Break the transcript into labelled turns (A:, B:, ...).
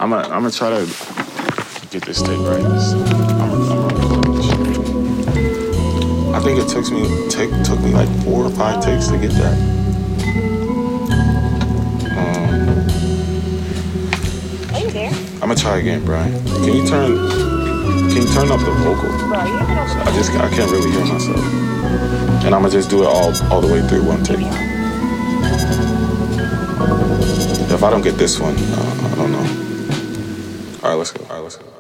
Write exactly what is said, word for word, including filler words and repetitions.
A: I'm gonna I'm gonna try to get this tape right. I'm gonna record this shit. I think it took me take, took me like four or five takes to get that. Um,
B: Are you there?
A: I'm gonna try again, Brian. Can you turn Can you turn up the vocal?
B: Bro, you have
A: I just I can't really hear myself, and I'm gonna just do it all all the way through one take. If I don't get this one, uh, I don't know. All right, let's go. All right, let's go.